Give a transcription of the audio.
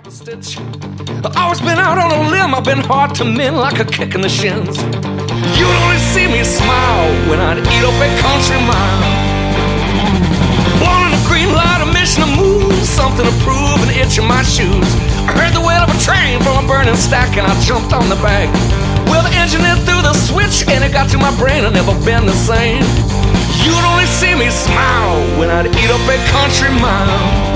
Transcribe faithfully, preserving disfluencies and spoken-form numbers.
half a stitch. I've always been out on a limb, I've been hard to mend like a kick in the shins. You'd only see me smile when I'd eat up a country mile. Blown in a green light, a mission to move, something to prove, an itch in my shoes. I heard the wail of a train from a burning stack and I jumped on the back. Well, the engineer threw the switch and it got to my brain, I've never been the same. You'd only see me smile when I'd eat up a country mile.